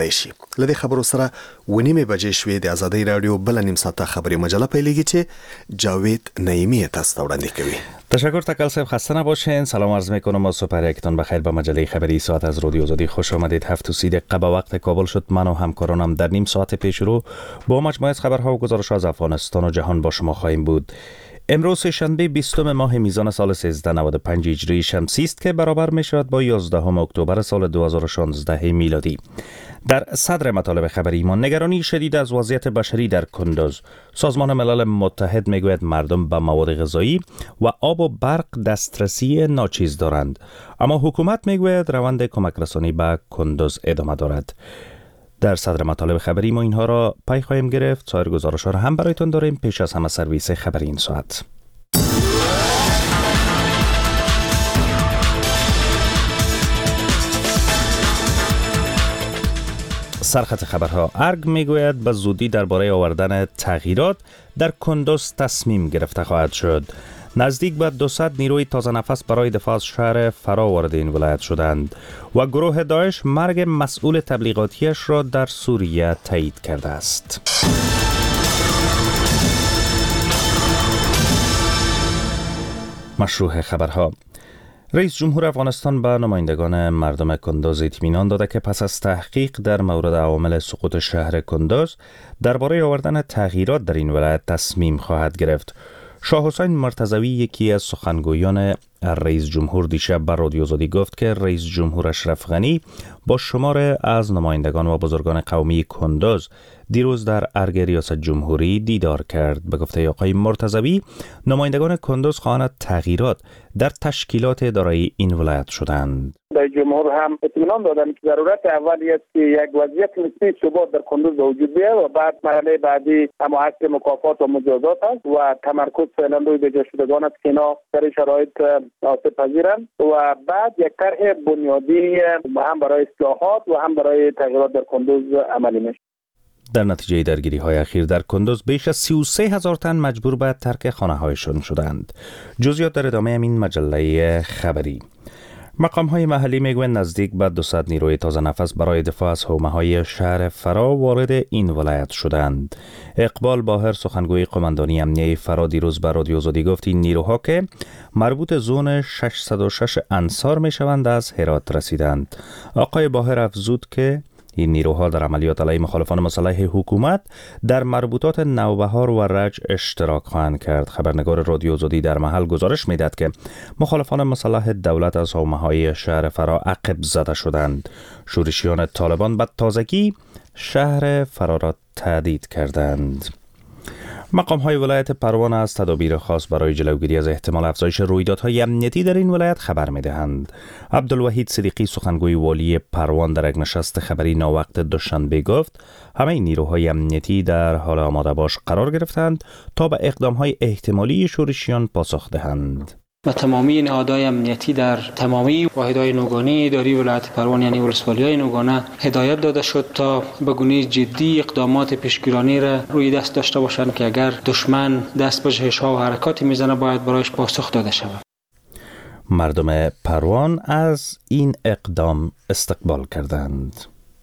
شي. لدې خبرو سره ونیمه بجې شوې د ازادي رادیو بل نیم ساعته خبری مجله پیلېږي چې جاوید نعیمی تاسو ته وړاندې کوي. تشکر تکل صاحب، خسته نباشین. سلام عرض میکنم و صبح یکتون بخیر به مجله خبری ساعت از رادیو آزادی خوش آمدید. 7:30 دقیقه به وقت کابل شد. من و همکارانم در نیم ساعت پیش رو با مجموعه از خبرها و گزارش‌ها از افغانستان و جهان با شما خواهیم بود. امروز شنبه 20 ماه میزان سال 1395 هجری شمسی است که برابر می شود با 11 اکتبر سال 2016 میلادی. در صدر مطالب خبری ایمان نگرانی شدید از وضعیت بشری در کندوز. سازمان ملل متحد میگوید مردم به مواد غذایی و آب و برق دسترسی ناچیز دارند، اما حکومت میگوید روند کمک رسانی به کندوز ادامه دارد. در صدر مطالب خبری ما اینها را پی خواهیم گرفت. سایر گزارش‌ها را هم برایتان داریم. پیش از همه سرویس خبری این ساعت. سرخط خبرها. ارگ میگوید به زودی درباره آوردن تغییرات در کندوز تصمیم گرفته خواهد شد. نزدیک به 200 نیروی تازه نفس برای دفاع از شهر فرا وارد این ولایت شدند و گروه داعش مرگ مسئول تبلیغاتیش را در سوریه تایید کرده است. مشروع خبرها. رئیس جمهور افغانستان به نمایندگان مردم کندوز اطمینان داده که پس از تحقیق در مورد عوامل سقوط شهر کندوز درباره آوردن تغییرات در این ولایت تصمیم خواهد گرفت. شاه حسین مرتضوی، یکی از سخنگویان رئیس جمهور، دیشب بر رادیو آزادی گفت که رئیس جمهور اشرف غنی با شمار از نمایندگان و بزرگان قومی کندوز دیروز در ارگ ریاست جمهوری دیدار کرد. به گفته آقای مرتضوی، نمایندگان کندوز خواهند تغییرات در تشکیلات اداری این ولایت شدند. رئیس جمهور هم اطمینان دادند که ضرورت اولی است که یک وضعیت نسبی ثبات در کندوز وجود بیاید و بعد مرحله بعدی اما عکس مکافات و مجازات است و تمرکز فعلا روی بجا شدگان است که اینا در شرایط آسیب پذیرند و بعد یک طرح بنیادی هم برای اصلاحات و هم برای تغییرات در کندوز عملی میشه. در نتیجه درگیری‌های اخیر در کندوز بیش از 33,000 تن مجبور به ترک خانه‌هایشان شدند. جزئیات در ادامه این مجله خبری. مقام‌های محلی میگویند نزدیک به 200 نیروی تازه نفس برای دفاع از حومه‌های شهر فرا وارد این ولایت شدند. اقبال باهر، سخنگوی قماندانی امنیه فرا، دیروز بر رادیو آزادی گفت این نیروها که مربوط زون 606 انصار میشوند از هرات رسیدند. آقای باهر افزود که این نیروها در عملیات علیه مخالفان مسلح حکومت در مربوطات نوبهار و رج اشتراک خواهند کرد. خبرنگار رادیو آزادی در محل گزارش میداد که مخالفان مسلح دولت از حومه‌های شهر فرا عقب زده شدند. شورشیان طالبان به تازگی شهر فرا را تهدید کردند. مقام‌های ولایت پروان از تدابیر خاص برای جلوگیری از احتمال افزایش رویدادهای امنیتی در این ولایت خبر می‌دهند. عبدالوحید صدیقی، سخنگوی والی پروان، در یک نشست خبری ناوقت دوشنبه گفت همه نیروهای امنیتی در حال آماده باش قرار گرفتند تا به اقدام‌های احتمالی شورشیان پاسخ دهند. و تمامی نهادهای امنیتی در تمامی واحدهای نوگانی اداری ولایت پروان یعنی ولسوالی‌های نوگانه هدایت داده شد تا به گونه جدی اقدامات پیشگیرانه را روی دست داشته باشند که اگر دشمن دست به جهش‌ها و حرکاتی میزنه باید برایش پاسخ داده شود. مردم پروان از این اقدام استقبال کردند.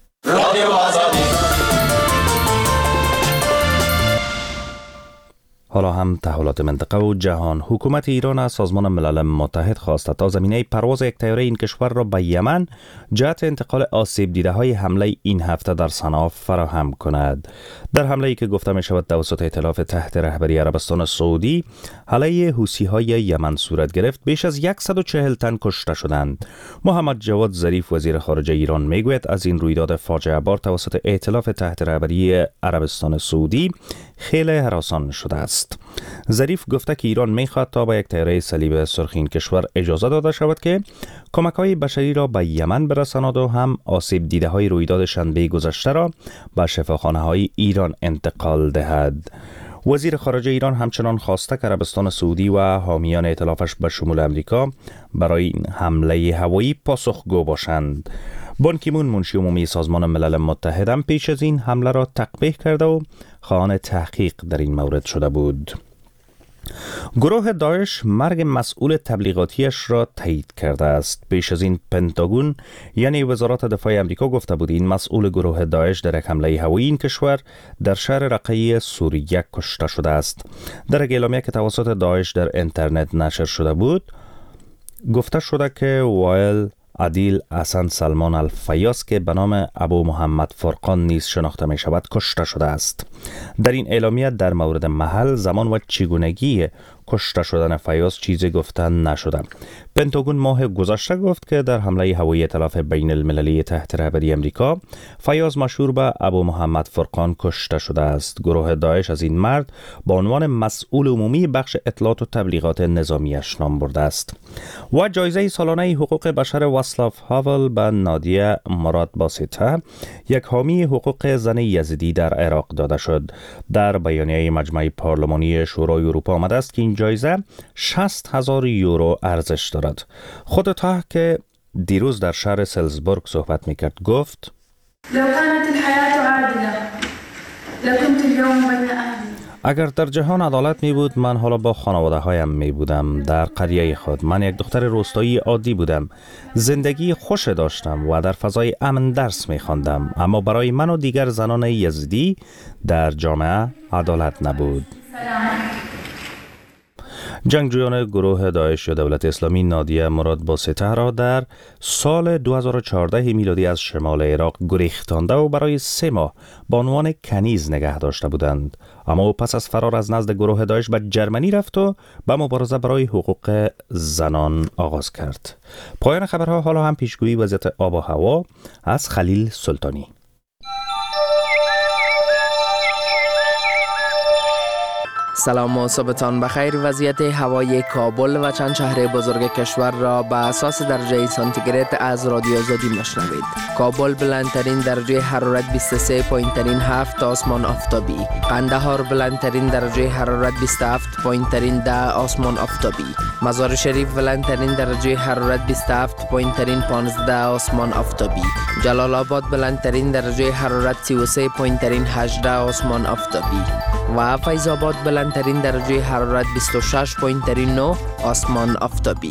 حالا هم تحولات منطقه و جهان. حکومت ایران از سازمان ملل متحد خواسته تا زمینه پرواز یک طیاره این کشور را به یمن جهت انتقال آسیب دیده های حمله این هفته در صنعا فراهم کند. در حمله ای که گفته می شود توسط ائتلاف تحت رهبری عربستان سعودی علیه حوثی های یمن صورت گرفت، بیش از 140 تن کشته شدند. محمد جواد ظریف، وزیر خارجه ایران، می گوید از این رویداد فاجعه بار توسط ائتلاف تحت رهبری عربستان سعودی خیلی هراسان شده است. ظریف گفته که ایران می‌خواهد تا با یک طیاره صلیب سرخ این کشور اجازه داده شود که کمک‌های بشری را به یمن برساند و هم آسیب دیده‌های رویداد شنبه گذشته را به شفاخانه‌های ایران انتقال دهد. وزیر خارجه ایران همچنان خواسته که عربستان سعودی و حامیان ائتلافش به شمول امریکا برای این حمله هوایی پاسخگو باشند. بان کی مون، منشی عمومی سازمان ملل متحد، هم پیش از این حمله را تقبیح کرده و خواهان تحقیق در این مورد شده بود. گروه داعش مرگ مسئول تبلیغاتیش را تایید کرده است. پیش از این پنتاگون یعنی وزارت دفاع آمریکا گفته بود این مسئول گروه داعش در یک حمله هوایی این کشور در شهر رقه سوریه کشته شده است. در یک اعلامیه که توسط داعش در اینترنت نشر شده بود گفته شده که وائل عادل حسن سلمان الفیاس که به نام ابو محمد فرقان نیز شناخته می شود کشته شده است. در این اعلامیه در مورد محل، زمان و چگونگی کشته شدن فیاس چیزی گفته نشده. پنتاگون ماه گذشته گفت که در حمله هوایی ائتلاف بین المللی تحت رهبری امریکا فیاس مشهور به ابو محمد فرقان کشته شده است. گروه داعش از این مرد با عنوان مسئول عمومی بخش اطلاعات و تبلیغات نظامیش نام برده است. و جایزه سالانه حقوق بشر واسلاو هاول به نادیه مراد باسیته، یک حامی حقوق زن یزدی در عراق داده شد. در بیانیه مجمع پارلمانی شورای اروپا آمده است که این جایزه 60,000 یورو ارزش دارد. خود تا که دیروز در شهر سلزبورگ صحبت میکرد گفت لو كانت الحياة عادلة لكنت اليوم بين أهلي. اگر در جهان عدالت می بود من حالا با خانواده هایم می بودم در قریه خود. من یک دختر روستایی عادی بودم. زندگی خوش داشتم و در فضای امن درس می خواندم، اما برای من و دیگر زنان یزدی در جامعه عدالت نبود. جنگجویان گروه داعش یا دولت اسلامی نادیه مراد باسیته را در سال 2014 میلادی از شمال عراق گریختانده و برای 3 ماه به عنوان کنیز نگه داشته بودند، اما او پس از فرار از نزد گروه داعش به جرمنی رفت و به مبارزه برای حقوق زنان آغاز کرد. پایان خبرها. حالا هم پیشگویی وضعیت آب و هوا از خلیل سلطانی. سلام و صبحتان بخیر. وضعیت هوای کابل و چند شهر بزرگ کشور را به اساس درجه سانتیگراد از رادیو آزادی میشنوید. کابل بلندترین درجه حرارت 23، پایینترین 7 آسمان آفتابی. قندهار بلندترین درجه حرارت 27، پایینترین 10 آسمان آفتابی. مزار شریف بلندترین درجه حرارت 27، پایینترین 15 آسمان آفتابی. جلال آباد بلندترین درجه حرارت 33، پایینترین 18 آسمان آفتابی. و فیض آباد بلندترین درجه حرارت 26، پایینترین 9 آسمان آفتابی.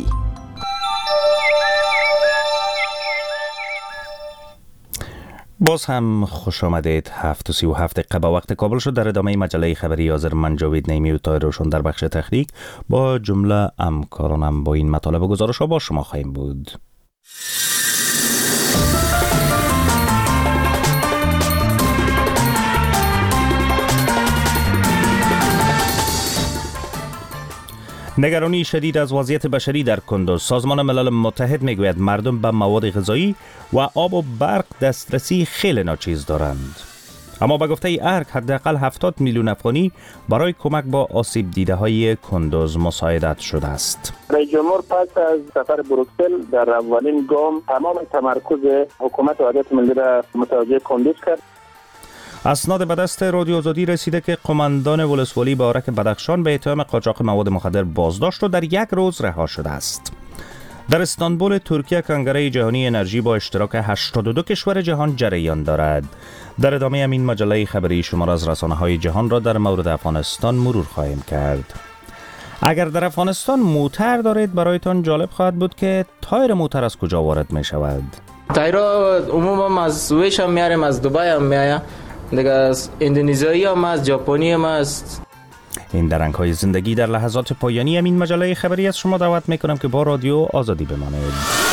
باز هم خوش آمدید. 7:37 به وقت کابل شد. در ادامه مجله خبری حاضر من جاوید نیمی و طاهر روشن در بخش تخریج با جمله همکارانم با این مطالب و گزارش ها با شما خواهیم بود. نگرانی شدید از وضعیت بشری در کندوز. سازمان ملل متحد میگوید مردم به مواد غذایی و آب و برق دسترسی خیلی ناچیز دارند. اما به گفته ارگ حداقل 70 میلیون افغانی برای کمک با آسیب دیده های کندوز مساعدت شده است. رئیس جمهور پس از سفر بروکسل در اولین گام تمام تمرکز حکومت وحدت ملی را متوجه کندوز کرد. اسناد به دست رادیو آزادی رسیده که قماندان ولسوالی بارک بدخشان به اتهام قاچاق مواد مخدر بازداشت و در 1 روز رها شده است. در استانبول ترکیه کنگره جهانی انرژی با اشتراک 82 کشور جهان جریان دارد. در ادامه همین مجله خبری شمار از رسانه‌های جهان را در مورد افغانستان مرور خواهیم کرد. اگر در افغانستان موتر دارید برایتان جالب خواهد بود که تایر موتر از کجا وارد می شود. تایرها عموما از سوئیس هم میاریم، از دبی هم میایم، دیگه از اندونزیایی هم از ژاپنی هم است. این درنگ‌های زندگی در لحظات پایانی همین مجله خبری از شما دعوت میکنم که با رادیو آزادی بمانید.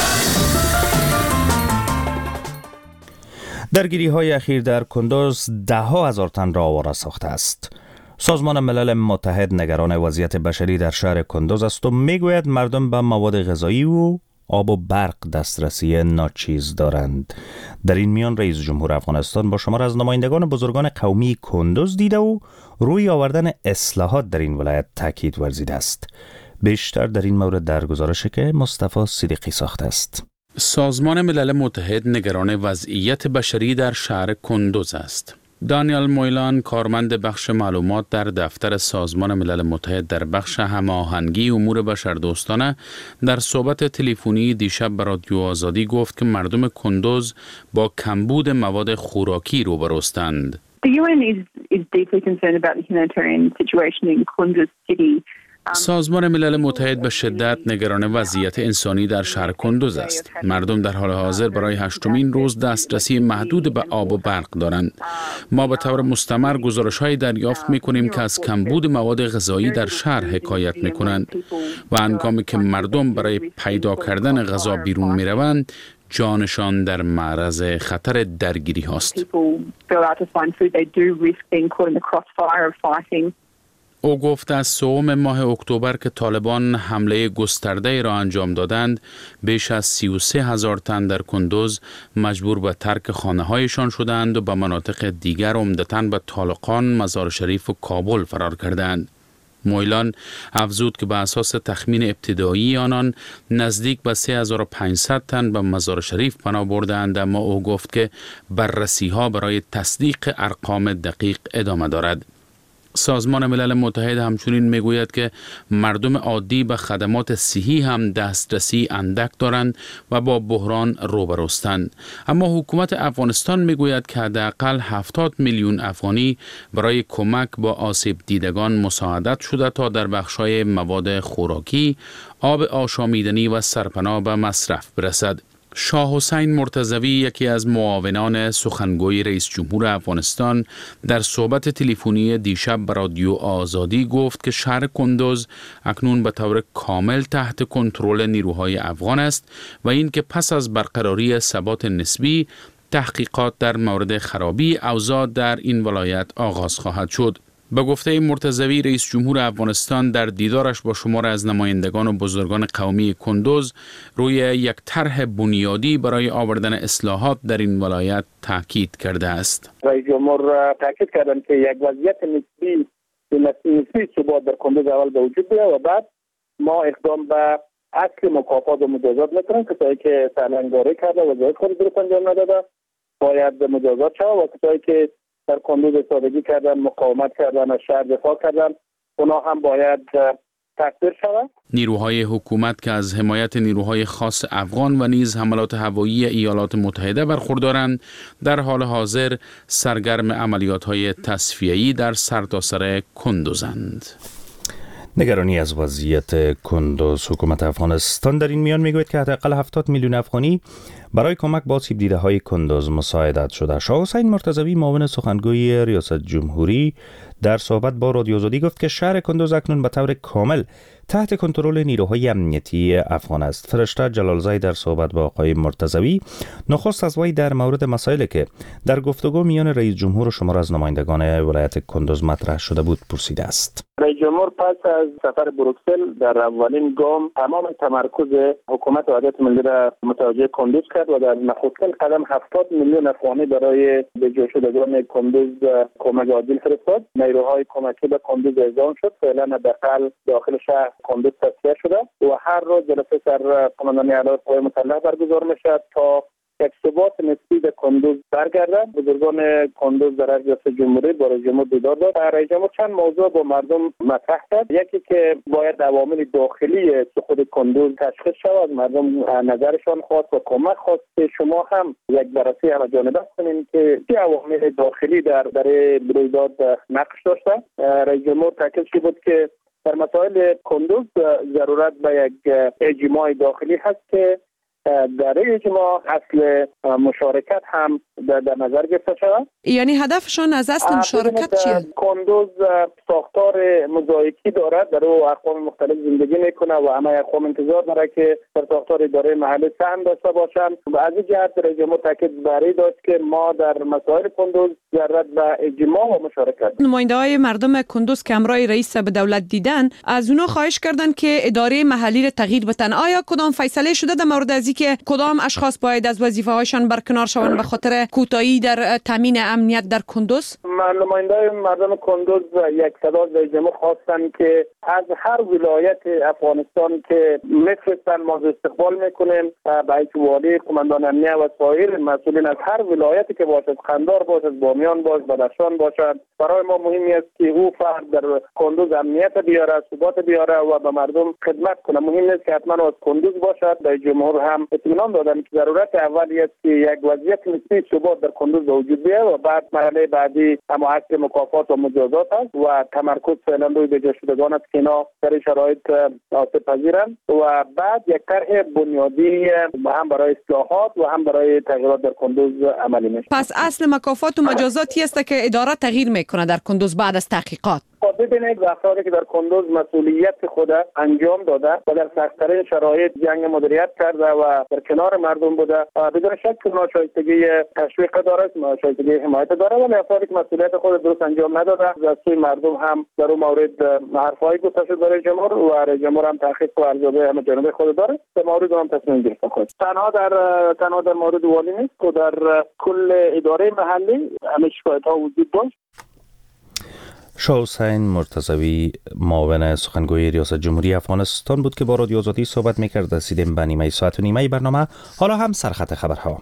درگیری‌های اخیر در کندوز 10,000 تن را آواره ساخته است. سازمان ملل متحد نگران وضعیت بشری در شهر کندوز است و میگوید مردم به مواد غذایی و آب و برق دسترسی ناچیز دارند. در این میان رئیس جمهور افغانستان با شمار از نمایندگان بزرگان قومی کندوز دیده و روی آوردن اصلاحات در این ولایت تاکید ورزیده است. بیشتر در این مورد در گزارشی که مصطفی صدیقی ساخته است. سازمان ملل متحد نگران وضعیت بشری در شهر کندوز است. دانیل مویلان، کارمند بخش معلومات در دفتر سازمان ملل متحد در بخش هماهنگی امور بشردوستانه، در صحبت تلفنی دیشب به رادیو آزادی گفت که مردم کندوز با کمبود مواد خوراکی روبروستند. The UN is deeply concerned about the humanitarian situation in Kunduz city. سازمان ملل متحد به شدت نگران وضعیت انسانی در شهر کندوز است. مردم در حال حاضر برای 8مین روز دسترسی محدود به آب و برق دارند. ما به طور مستمر گزارش‌های دریافت می‌کنیم که از کمبود مواد غذایی در شهر حکایت می‌کنند و هنگامی که مردم برای پیدا کردن غذا بیرون می‌روند، جانشان در معرض خطر درگیری هاست. او گفت از 3 ماه اکتبر که طالبان حمله گسترده را انجام دادند، بیش از 33,000 تن در کندوز مجبور به ترک خانه‌هایشان شدند و به مناطق دیگر عمدتاً به طالقان، مزار شریف و کابل فرار کردند. مویلان افزود که به اساس تخمین ابتدایی آنان نزدیک به 3500 تن به مزار شریف پناه بردند، اما او گفت که بررسی‌ها برای تصدیق ارقام دقیق ادامه دارد. سازمان ملل متحد همچنین میگوید که مردم عادی به خدمات صحی هم دسترسی اندک دارند و با بحران روبروستند. اما حکومت افغانستان میگوید که حداقل 70 میلیون افغانی برای کمک با آسیب دیدگان مساعدت شده تا در بخش‌های مواد خوراکی، آب آشامیدنی و سرپناه به مصرف برسد. شاه حسین مرتضوی، یکی از معاونان سخنگوی رئیس جمهور افغانستان، در صحبت تلفنی دیشب به رادیو آزادی گفت که شهر کندوز اکنون به طور کامل تحت کنترل نیروهای افغان است و این که پس از برقراری ثبات نسبی تحقیقات در مورد خرابی اوضاع در این ولایت آغاز خواهد شد. به گفته مرتضوی، رئیس جمهور افغانستان در دیدارش با شمار از نمایندگان و بزرگان قومی کندوز روی یک طرح بنیادی برای آوردن اصلاحات در این ولایت تاکید کرده است. رئیس جمهور تاکید کردند که یک وضعیت نسبی ثبات در کندوز اول به وجود بیاید و بعد ما اقدام به اصل مکافات و مجازات میکنیم. کسایی که سرلنگاری کرده و وظایف خود درست انجام نداده باید مجازات شود و کسایی که در کندوز ایستادگی کردن، مقاومت کردن، از شهر دفاع کردن، اونا هم باید تکفیر شود. نیروهای حکومت که از حمایت نیروهای خاص افغان و نیز حملات هوایی ایالات متحده برخوردارند، در حال حاضر سرگرم عملیات‌های تصفیه‌ای در سرتاسر کندوزند. نگرانی از وضعیت کندوز، حکومت افغانستان در این میان میگوید که حداقل 70 میلیون افغانی برای کمک با آسیب دیده های کندوز مساعدت شده. شاه حسین مرتضوی، معاون سخنگوی ریاست جمهوری، در صحبت با رادیو آزادی گفت که شهر کندوز اکنون به طور کامل تحت کنترل نیروهای امنیتی افغان است. فرشته جلالزای در صحبت با آقای مرتضوی نخست از وی در مورد مسائلی که در گفتگو میان رئیس جمهور و شمار از نمایندگان ولایت کندوز مطرح شده بود پرسیده است. رئیس جمهور پس از سفر بروکسل در اولین گام تمام تمرکز حکومت وحدت ملی را متوجه کندوز کرد و در نخستین قدم 70 میلیون افغانی برای بجا شدگان کندوز کمک عاجل فرستاد. نیروهای کمکی به کندوز اعزام شد. فعلا حداقل داخل شهر کندوز تصفیه شده و هر روز جلسه سر قماندانی اعلی قوای مسلح برگزار میشد تا یک ثبات نسبی به کندوز برگردد. بزرگان کندوز در ریاست جمهوری با رئیس جمهور دیدار داشت. رئیس جمهور چند موضوع با مردم مطرح کرد. یکی که باید عوامل داخلی خود کندوز تشخیص شود، مردم نظرشان خواست و کمک خواست که شما هم یک بررسی همه‌جانبه کنید که چه عوامل داخلی در رویداد نقش داشته. رئیس جمهور تاکید بود که در مسائل کندوز ضرورت به یک اجماع داخلی هست که در اجماع اصل مشارکت هم در نظر گرفته شود. یعنی هدفشان از اصل مشارکت چیه؟ کندوز ساختار موزاییکی دارد، در او اقوام مختلف زندگی میکنه و همه اقوام انتظار داره که در ساختار اداره محلی سهم داشته باشند. و از این جهت رئیس جمهور تاکید بر این داشت که ما در مسائل کندوز ضرورت به اجماع و مشارکت. نماینده‌های مردم کندوز که امرای رئیس به دولت دیدن، از اونا خواهش کردن که اداره محلی را تغییر بدن. آیا کدام فیصله شده در مورد از که کدام اشخاص باید از وظیفه‌هاشان برکنار شوند به خاطر کوتاهی در تامین امنیت در کندوز؟ نماینده‌های مردم کندوز یک صدا از رئیس جمهور خواستن که از هر ولایت افغانستان که میفرستن ما استقبال میکنیم، باید والی، قماندان امنیت و سایر مسئولین از هر ولایتی که باشد، قندهار باشد، بامیان باشد، بدخشان باشد. برای ما مهم است که او فرد در کندوز امنیت بیاره، ثبات بیاره و به مردم خدمت کنه. مهم است که حتما از کندوز باشد. رئیس جمهور هم اطمینان دادن که ضرورت اولی است که یک وضعیت نسبی ثبات در کندوز به وجود بیاید و بعد مرحله بعدی اما عکس مکافات و مجازات است و تمرکز فعلا روی بجا شدگان است که اینا در شرایط آسیب پذیرند و بعد یک طرح بنیادی هم برای اصلاحات و هم برای تغییرات در کندوز عملی میشه. پس اصل مکافات و مجازاتی است که اداره تغییر میکنه در کندوز بعد از تحقیقات. ببینید افرادی که در کندوز مسئولیت خود انجام داده و در سخت‌ترین شرایط جنگ مدیریت کرده و در کنار مردم بوده، بدون شک اونا شایستگی تشویق داره، شایستگی حمایت داره، ولی افرادی که مسئولیت خود درست انجام نداده از سوی مردم هم در اون مورد حرفای گفته شده برای جمهور و رئیس جمهور هم تحقیق و ارزیابی هم جانب خود داره، در مورد هم تصمیم گرفته خود. تنها در مورد والی نیست که در کل اداره محلی همه شکایت‌ها وجود داشت. شاه حسین مرتضوی معاون سخنگوی ریاست جمهوری افغانستان بود که با رادیو آزادی صحبت می‌کرد. رسیدیم به نیمه ساعت و نیمه برنامه. حالا هم سرخط خبرها.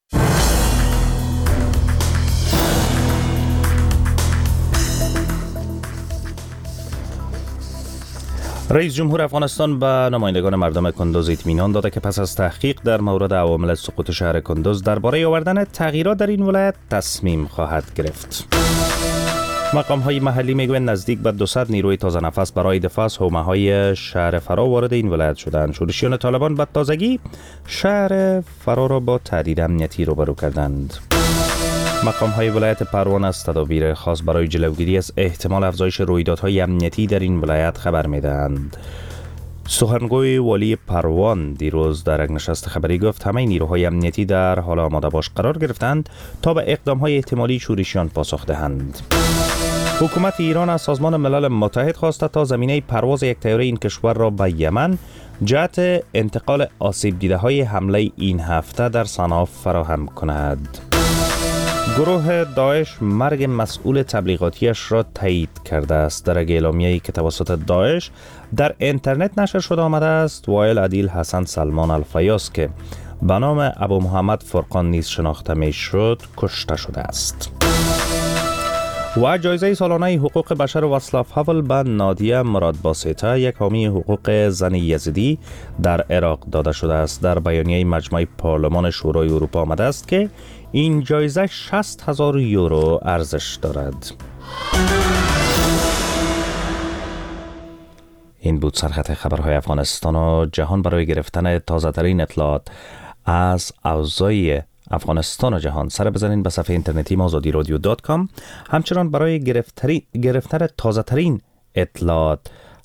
رئیس جمهور افغانستان به نمایندگان مردم کندوز اطمینان داده که پس از تحقیق در مورد عوامل سقوط شهر کندوز درباره آوردن تغییرات در این ولایت تصمیم خواهد گرفت. مقام‌های محلی میگویند نزدیک به 200 نیروی تازه نفس برای دفاع از حومه‌های شهر فرا وارد این ولایت شدند. شورشیان طالبان به تازگی شهر فرا را با تهدید امنیتی روبرو کردند. مقام‌های ولایت پروان از تدابیر خاص برای جلوگیری از احتمال افزایش رویدادهای امنیتی در این ولایت خبر می‌دهند. سخنگوی والی پروان دیروز در یک نشست خبری گفت همه نیروهای امنیتی در حال آماده باش قرار گرفتند تا به اقدام‌های احتمالی شورشیان پاسخ دهند. حکومت ایران از سازمان ملل متحد خواسته تا زمینه پرواز یک طیاره این کشور را به یمن جهت انتقال آسیب دیده های حمله این هفته در صنعا فراهم کند. گروه داعش مرگ مسئول تبلیغاتیش را تایید کرده است. در اعلامیه‌ای که توسط داعش در اینترنت نشر شده آمده است، وائل عدیل حسن سلمان الفیاس که به نام ابو محمد فرقان نیز شناخته می شد کشته شده است. و جایزه سالانه حقوق بشر واصلاف هاول به نادیه مراد باسیتا، یک حامی حقوق زن یزیدی در عراق داده شده است. در بیانیه مجمع پارلمان شورای اروپا آمده است که این جایزه 60,000 یورو ارزش دارد. این بود سرخط خبرهای افغانستان و جهان. برای گرفتن تازه ترین اطلاعات از اوضاع افغانستان و جهان سر بزنین به صفحه اینترنتی ما azadiradyo.com. همچنان برای گرفتن تازه ترین اطلاعات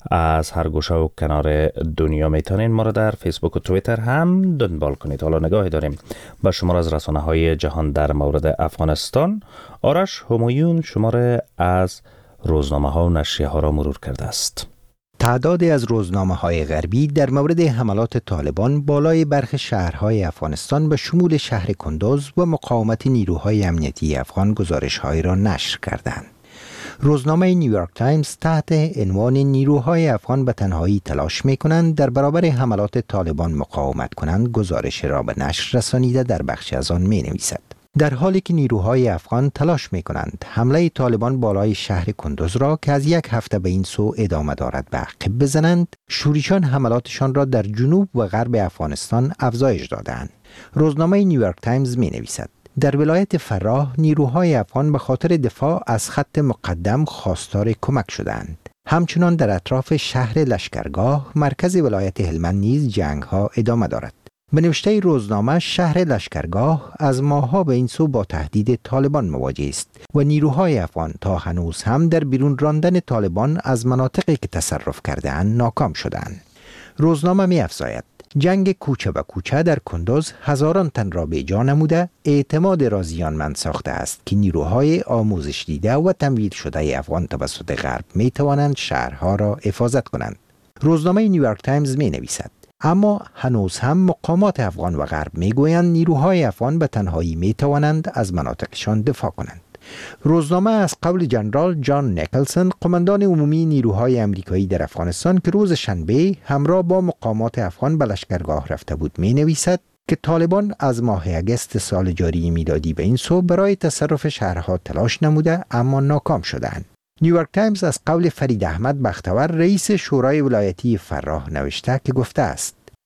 از هر گوشه و کنار دنیا میتونین ما را در فیسبوک و توییتر هم دنبال کنید. حالا نگاهی داریم به شمار از رسانه های جهان در مورد افغانستان. آرش همایون شماره از روزنامه ها و نشریه ها را مرور کرده است. تعدادی از روزنامه‌های غربی در مورد حملات طالبان بالای برخی شهرهای افغانستان به شمول شهر کندوز و مقاومت نیروهای امنیتی افغان گزارش‌هایی را نشر کردند. روزنامه نیویورک تایمز تحت عنوان نیروهای افغان به تنهایی تلاش می‌کنند در برابر حملات طالبان مقاومت کنند گزارش را به نشر رسانیده در بخشی از آن می‌نویسد: در حالی که نیروهای افغان تلاش می‌کنند حمله طالبان بالای شهر کندوز را که از یک هفته به این سو ادامه دارد به عقب بزنند، شورشیان حملاتشان را در جنوب و غرب افغانستان افزایش دادند. روزنامه نیویورک تایمز می‌نویسد: در ولایت فراه نیروهای افغان به خاطر دفاع از خط مقدم خواستار کمک شدند. همچنان در اطراف شهر لشکرگاه مرکز ولایت هلمند نیز جنگ‌ها ادامه دارد. به نوشته روزنامه، شهر لشکرگاه از ماه‌ها به این سو با تهدید طالبان مواجه است و نیروهای افغان تا هنوز هم در بیرون راندن طالبان از مناطقی که تصرف کرده‌اند ناکام شدند. روزنامه می‌افزاید: جنگ کوچه به کوچه در کندوز هزاران تن را به جا نموده اعتماد را زیانمند ساخته است که نیروهای آموزش دیده و تمویل شده افغان توسط غرب می توانند شهرها را حفاظت کنند. روزنامه نیویورک تایمز می نویسد: اما هنوز هم مقامات افغان و غرب می گویند نیروهای افغان به تنهایی می توانند از مناطقشان دفاع کنند. روزنامه از قول جنرال جان نیکلسون، قماندان عمومی نیروهای آمریکایی در افغانستان که روز شنبه همراه با مقامات افغان به لشکرگاه رفته بود، می نویسد که طالبان از ماه اگست سال جاری میلادی به این سو برای تصرف شهرها تلاش نموده اما ناکام شدند. نیویورک تایمز از قول فرید احمد بختور، رئیس شورای ولایتی فراه نوشته که گفته است: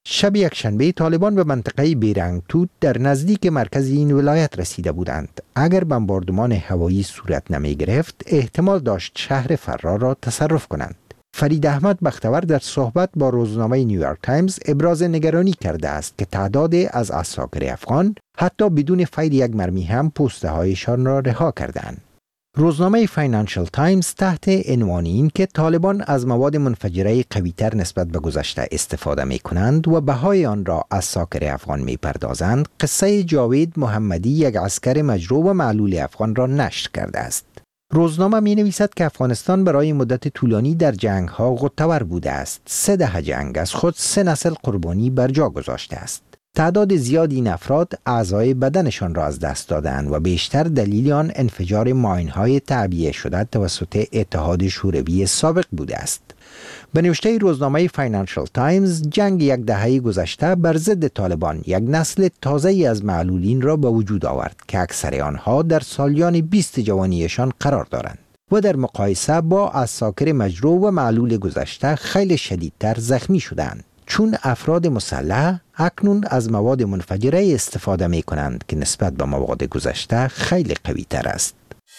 شب یکشنبه طالبان به منطقه بیرنگ توت در نزدیک مرکز این ولایت رسیده بودند. اگر بمباردمان هوایی صورت نمی گرفت، احتمال داشت شهر فرار را تصرف کنند. فرید احمد بختور در صحبت با روزنامه نیویورک تایمز ابراز نگرانی کرده است که تعداد از عساکر افغان حتی بدون فیر یک مرمی هم پوسته هایشان را رها کردند. روزنامه فاینانشل تایمز تحت عنوان این که طالبان از مواد منفجره قوی‌تر نسبت به گذشته استفاده می کنند و بهای آن را عساکر افغان می پردازند، قصه جاوید محمدی، یک عسکر مجروح و معلول افغان را نشر کرده است. روزنامه می نویسد که افغانستان برای مدت طولانی در جنگ ها غوطه‌ور بوده است. 3 دهه جنگ از خود 3 نسل قربانی بر جا گذاشته است. تعداد زیادی این افراد اعضای بدنشان را از دست دادند و بیشتر دلیل آن انفجار ماین‌های تعبیه شده توسط اتحاد شوروی سابق بوده است. به نوشته روزنامه فاینانشل تایمز، جنگ یک دهه گذشته بر ضد طالبان یک نسل تازه‌ای از معلولین را به وجود آورد که اکثر آنها در سالیان 20 جوانیشان قرار دارند و در مقایسه با عساکر مجروح و معلول گذشته خیلی شدیدتر زخمی شدند، چون افراد مسلح اکنون از مواد منفجره استفاده می کنند که نسبت به مواد گذشته خیلی قوی تر است.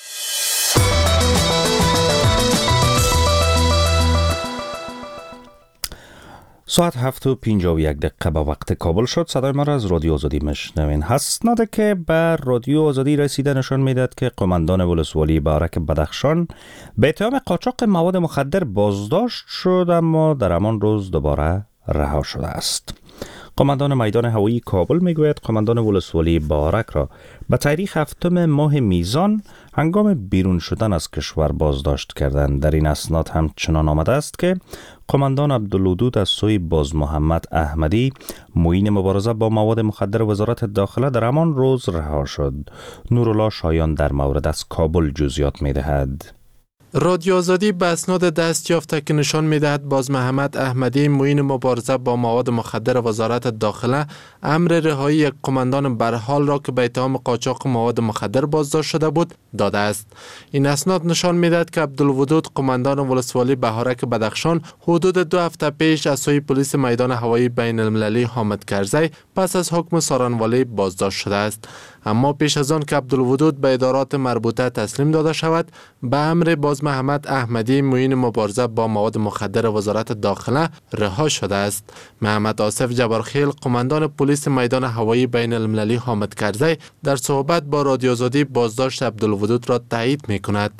ساعت 7:51 با وقت کابل شد. صدای ما را از رادیو آزادی مشنوین. اسنادی که به رادیو آزادی رسیده نشان میدهد که قماندان ولسوالی بارک بدخشان به اتهام قاچاق مواد مخدر بازداشت شد، اما در همان روز دوباره رها شده است. قماندان میدان هوایی کابل میگوید قماندان ولسوالی بارک را به تاریخ 7 ماه میزان هنگام بیرون شدن از کشور بازداشت کردند. در این اسناد هم چنان آمده است که قماندان عبدالودود از سوی باز محمد احمدی، معین مبارزه با مواد مخدر وزارت داخله، در همان روز رها شد. نورالله شایان در مورد از کابل جزئیات میدهد. رادیو آزادی به اسناد دست یافته که نشان می‌دهد باز محمد احمدی، معین مبارزه با مواد مخدر وزارت داخله، امر رهایی یک قماندان برحال را که به اتهام قاچاق مواد مخدر بازداشت شده بود داده است. این اسناد نشان می‌دهد که عبدالودود، قماندان ولسوالی بهارک بدخشان، حدود 2 هفته پیش از سوی پلیس میدان هوایی بین المللی حامد کرزی پس از حکم سارنوالی بازداشت شده است. اما پیش از آن که عبدالودود به ادارات مربوطه تسلیم داده شود، به امر باز محمد احمدی، معین مبارزه با مواد مخدر وزارت داخله، رها شده است. محمد آصف جبارخیل، قماندان پلیس میدان هوایی بین المللی حامد کرزی، در صحبت با رادیو آزادی بازداشت عبدالودود را تایید می‌کند.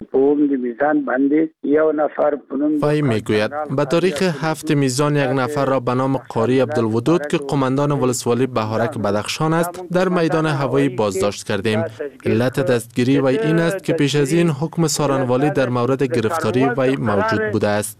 وی میگوید به تاریخ 7 میزان یک نفر را به نام قاری عبدالودود که قماندان ولسوالی بهارک بدخشان است در میدان هوایی بازداشت کردیم. علت دستگیری وی این است که پیش از این حکم سارنوالی در مورد گرفتاری وی موجود بوده است.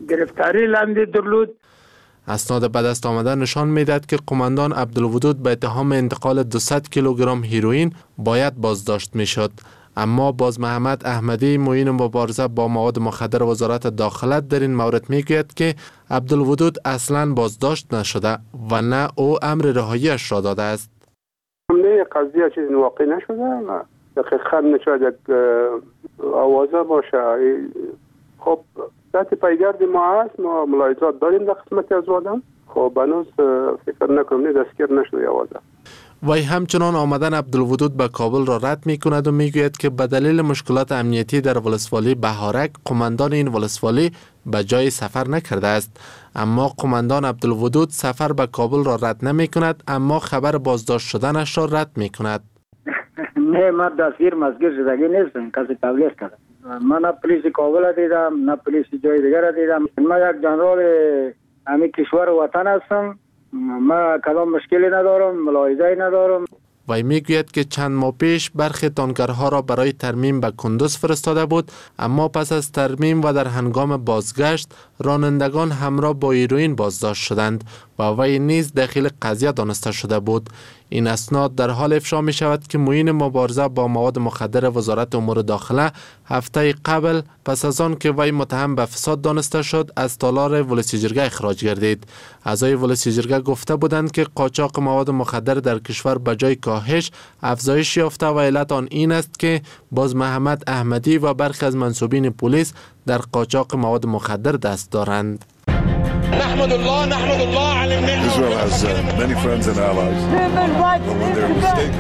اسناد به دست آمده نشان میدهد که قماندان عبدالودود به اتهام انتقال 200 کیلوگرم هیروئین باید بازداشت میشد. اما باز محمد احمدی، معین مبارزه با مواد مخدر وزارت داخله، در این مورد میگوید که عبدالودود اصلا بازداشت نشده و نه او امر رهاییش را داده است. نه، قضیه چیزی واقع نشده. دقیقاً نشاید یک آوازه باشه. خب ذات پیگرد ما هست، ما ملاحظات داریم در قسمتی از آدم. خب هنوز فکر نکنم دستگیر نشده آوازه. وی همچنان آمدن عبدالودود به کابل را رد می کند و می گوید که به دلیل مشکلات امنیتی در ولسوالی بهارک، قماندان این ولسوالی به جای سفر نکرده است. اما قماندان عبدالودود سفر به کابل را رد نمی کند، اما خبر بازداشت شدنش را رد می کند. نه، من دستگیر مسگیر شدگی نیستم، کسی تبلیغ کرد. من نه پلیس کابل دیدم نه پلیس جای دیگر دیدم. من یک جنرال همین کشور وطن هستم. ما کدام مشکلی ندارم، ملاحظه‌ای ندارم. وی میگوید که چند ماه پیش برخی تانکرها را برای ترمیم به کندوز فرستاده بود، اما پس از ترمیم و در هنگام بازگشت رانندگان همراه با هیروئین بازداشت شدند و وی نیز داخل قضیه دانسته شده بود. این اسناد در حال افشا می شود که معین مبارزه با مواد مخدر وزارت امور داخله هفته قبل پس از آن که وی متهم به فساد دانسته شد از تالار ولسی جرگه اخراج گردید. اعضای ولسی جرگه گفته بودند که قاچاق مواد مخدر در کشور به جای کاهش افزایش یافته و علت آن این است که باز محمد احمدی و برخی از منصوبین پلیس در قاچاق مواد مخدر دست دارند. Israel has many friends and allies. But when they're mistaken.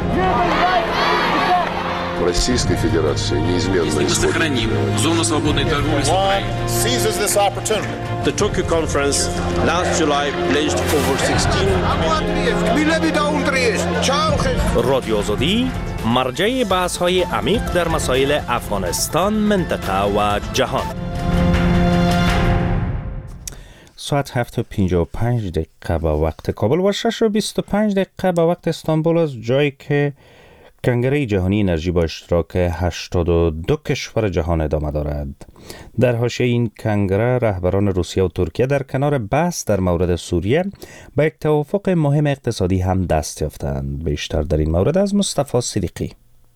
Российской Федерации неизменно сохраним зону свободной торговли с Украиной. Seizes this opportunity. The Tokyo conference last July pledged over 16. رادیو آزادی مرجع بحث‌های عمیق در مسائل افغانستان، منطقه و جهان. ساعت 7:55 دقیقه به وقت کابل و 6:25 دقیقه به وقت استانبول است، جایی که کنگره جهانی انرژی با اشتراک 82 کشور جهان ادامه دارد. در حاشیه این کنگره رهبران روسیه و ترکیه در کنار بحث در مورد سوریه به یک توافق مهم اقتصادی هم دست یافتند. بیشتر در این مورد از مصطفی صدیقی.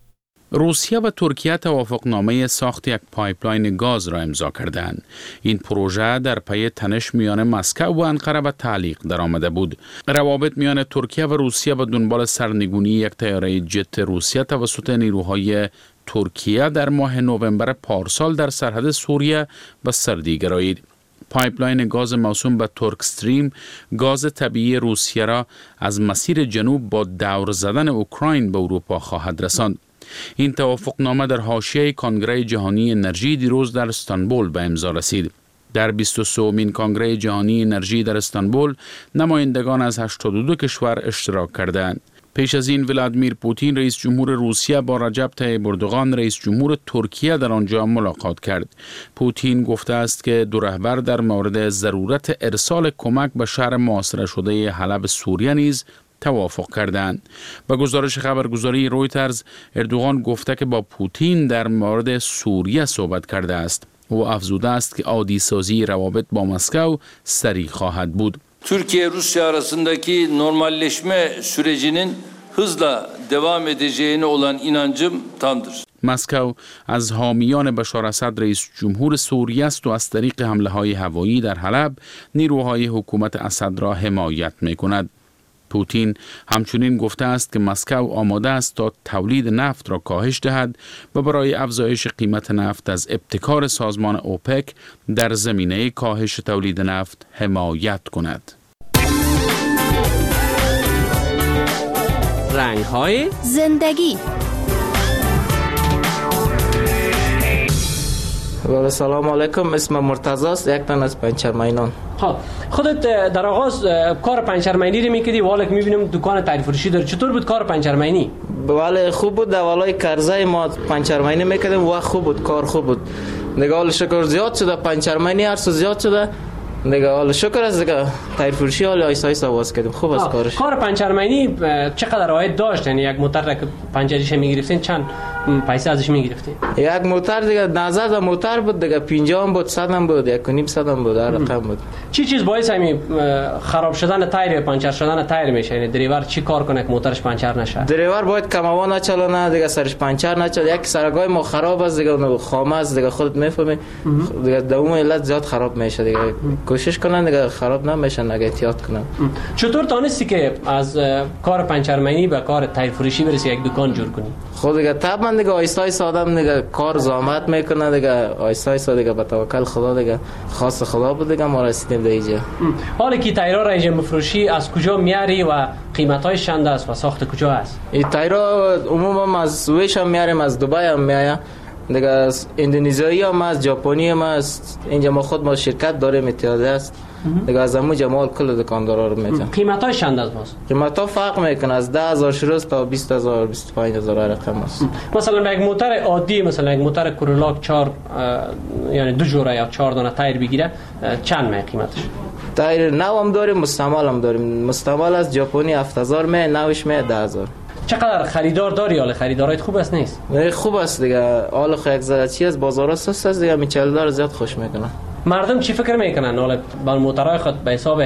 روسیه و ترکیه توافقنامه ساخت یک پایپلاین گاز را امضا کردند. این پروژه در پی تنش میان مسکو و انقره به تعلیق درآمده بود. روابط میان ترکیه و روسیه به دنبال سرنگونی یک طیاره جت روسیه توسط نیروهای ترکیه در ماه نوامبر پارسال در سرحد سوریه به سردی گرایید. پایپلاین گاز موسوم به ترک استریم گاز طبیعی روسیه را از مسیر جنوب با دور زدن اوکراین به اروپا خواهد رساند. این توافقنامه در حاشیه کنگره جهانی انرژی دیروز در استانبول به امضا رسید. در 23مین کنگره جهانی انرژی در استانبول نمایندگان از 82 کشور اشتراک کردند. پیش از این ولادیمیر پوتین رئیس جمهور روسیه با رجب طیب اردوغان رئیس جمهور ترکیه در آنجا ملاقات کرد. پوتین گفته است که دو رهبر در مورد ضرورت ارسال کمک به شهر محاصره شده حلب سوریه نیز توافق کردند. با گزارش خبرگزاری رویترز، اردوغان گفته که با پوتین در مورد سوریه صحبت کرده است. او افزوده است که عادی سازی روابط با مسکو سریع خواهد بود. Türkiye-Rusya arasındaki normalleşme sürecinin hızla devam edeceğine olan inancım tamdır. مسکو از حامیان بشار اسد رئیس جمهور سوریه است و از طریق حمله‌های هوایی در حلب نیروهای حکومت اسد را حمایت می‌کند. پوتین همچنین گفته است که مسکو آماده است تا تولید نفت را کاهش دهد و برای افزایش قیمت نفت از ابتکار سازمان اوپک در زمینه کاهش تولید نفت حمایت کند. رنگ‌های زندگی. سلام علیکم، اسمم مرتضی است، یک تن از پنچرمینان. خودت در آغاز کار پنچرمینی رو میکردی و حالا که میبینم دکان تعریف فروشی داری، چطور بود کار پنچرمینی؟ بله خوب بود، اولای کرزه ما پنچرمینی میکردیم و خوب بود، کار خوب بود. دیگه حالا شکر زیاد شده، پنچرمینی هر سو زیاد شده. دیگه حالا شکر است دیگه تعریف فروشی حالا آیسا آیسا واس کردیم، خوب است کارش. کار پنچرمینی چقدر عاید داشت؟ یعنی یک موتر که پنچرش میگرفتین چند پیسه ازش میگرفتین؟ یک موتر دیگه نظر در موتر بود دیگه، 50 هم بود، 100 هم بود، 1.5 هم بود، هر رقم بود. چی باعث همین خراب شدن تایر، پنچر شدن تایر میشه؟ یعنی دریور چی کار کنه که موترش پنچر نشه؟ دریور باید کموان نچلونه دیگه، سرش پنچر نشه. یک سرگای ما خراب است دیگه، خامه است دیگه، خودت میفهمی دیگه، دوم علت زیاد خراب میشه دیگه. کوشش کنن دیگه خراب نمیشن، اگه احتیاط کنن. چطور تونستی که از کار پنچرمینی به کار تایر فروشی برسی، یک دکان جور کنی؟ خود دیگه طبعا دیگه آیستا آیستا آدم دیگه کار زحمت میکنه دیگه، آیستا آیستا دیگه به توکل خدا دیگه، خاص خدا بود دیگه ما رسیدیم به اینجا. حالا که تایرها را اینجا مفروشی از کجا میاری و قیمت‌هاش چند است و ساخت کجا است؟ این تایرها عموما از ویش هم میاریم، از دبی هم میایم دیگه، از اندونزیایی هم از ژاپنی هم است. اینجا ما خود ما شرکت داریم اتحادیه است دیگه، از همون جمال کل دکاندارا رو میتن. قیمتاش چند است باز؟ قیمتا فرق میکنه، از 10,000 شروع تا 20,000 25,000 رقم است. مثلا یک موتر عادی، مثلا یک موتر کورولا 4 یعنی 2 جوره یا 4 دانه تایر بگیره چند می قیمتش؟ تایر نو هم داریم، مستعمل هم داریم. مستعمل از ژاپنی 7,000 می، نوش می 10,000. چقدر خریدار داری؟ حال خریدارایت خوب است نیست؟ خوب است دیگه، حال یک ذره چی از بازارا سست است دیگه، میچلدار زیاد خوش میکنه. مردم چی فکر میکنن حالا با موترهای خود به حساب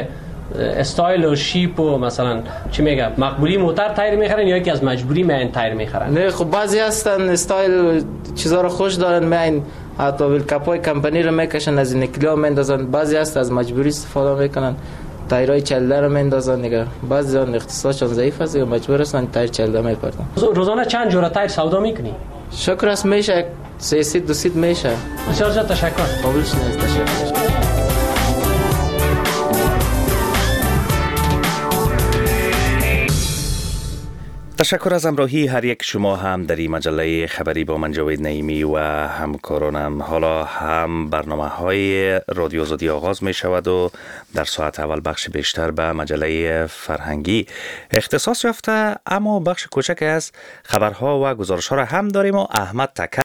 استایل و شیپ و مثلا چی میگه مقبولی موتر تایر میخرن یا یکی از مجبوری میان تایر میخرن؟ نه خب بعضی هستن استایل چیزا رو خوش دارن، میان حتی ویل کپای کمپانی رو میکشن، از این کلیو میندازن. بعضی هست از مجبوری استفاده میکنن، تایرای چلده رو میندازن دیگه. بعضی آن اقتصادشون ضعیف است دیگه، مجبور هستن تایر چلده میپردن. روزانه چند جوره تایر سودا میکنی؟ شکر است میشه 300 میشه. بسیار تشکر. قبولش نیست، تشکر. تشکر از همراهی هر یک شما هم در این مجله خبری با من جاوید نعیمی و همکارانم. حالا هم برنامه های رادیو آزادی آغاز می شود و در ساعت اول بخش بیشتر به مجله فرهنگی اختصاص یافته، اما بخش کوچک از خبرها و گزارش‌ها را هم داریم و احمد تکر